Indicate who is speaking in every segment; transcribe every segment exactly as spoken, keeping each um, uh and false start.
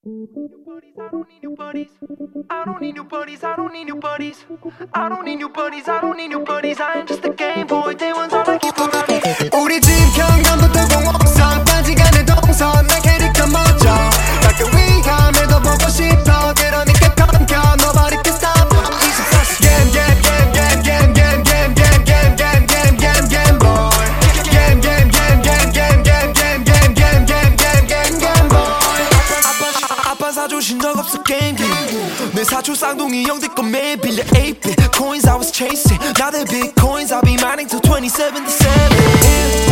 Speaker 1: I don't need new buddies. I don't need new buddies. I don't need new buddies. I don't need new buddies. I don't need new buddies. I am just a game boy. Day one's all I keep on running.
Speaker 2: 우리 집 현관부터 공원선 빠지가는 동선 내 캐릭터 멋져 가끔 위험해도 보고 싶어 그러니까 컴겨 Nobody can stop 이십사 시 Game game game game game game game game game game game game boy Game game game game game game game game game game game game game boy 아빠 아빠 사주신 적 없어 게임기 내 사촌 쌍둥이 형들 거 매일 빌려 eight bit Coins I was chasing Now they're big coins I'll be mining till twenty-seven to seven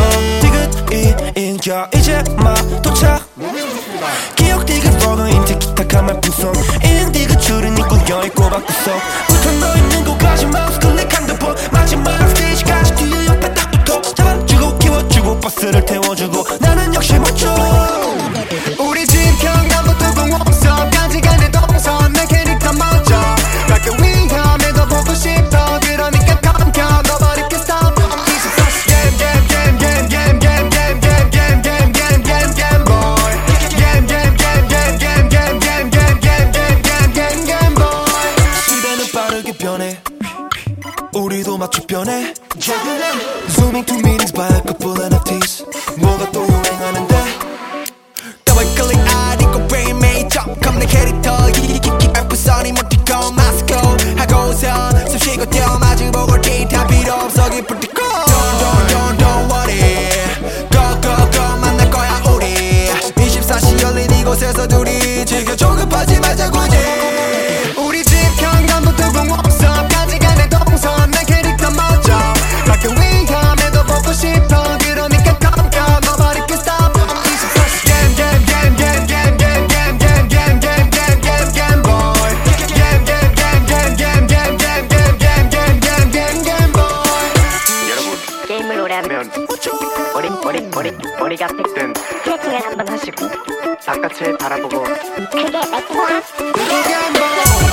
Speaker 2: 인겨 이제 막 도착 기억 디귿 버거인 티키타카 말풍선 인디그 줄은 입고 여있고 바꾸서 붙어 너 있는 곳까지 마우스 클릭 핸드폰 마지막 스테이지까지 뒤에 옆에 딱 붙어 잡아주고 키워주고 버스를 태워주고 나는 역시 멋져 우리 집 현관부터 공원서까지 가는 동선 내 캐릭터 멋져 가끔 위험해도 보고 싶어 그러니까 컴겨 Nobody can stop 이십사 시 Game game game game game game game game game game game game boy Game game game game game game game game game game game game game boy 시대는 빠르게 변해 우리도 맞춰 변해 Zooming two meetings by a couple 엔에프티's 뭐가 또 유행하는데 더블 클릭 아니고 brain made jump 내 캐릭터 이기기 에피소드 이모티콘 마스코 하고선 숨 쉬고 뛰어 마주보고 데이터 필요 없어 기쁠 때 go Don't don't don't don't worry Go go go 만날 거야 우리 이십사 시 열린 이곳에서 둘이 즐겨 조급하지 말자고 이제 우리 집 현관부터 공원서까지 가는 동선 내 캐릭터 멋져 가끔 위험해도 보고 싶어 그러니까 컴겨 Nobody can stop 이십사 시 Game game game game game game game game game game game game game boy Game game game game game game game game game game game game game boy
Speaker 3: 여러분
Speaker 4: 게임을 오래 하면 머리 머리 머리 머리가 땡 스트레칭을 한번 하시고
Speaker 3: 바깥을 바라보고
Speaker 4: 크게 외치고
Speaker 2: Game boy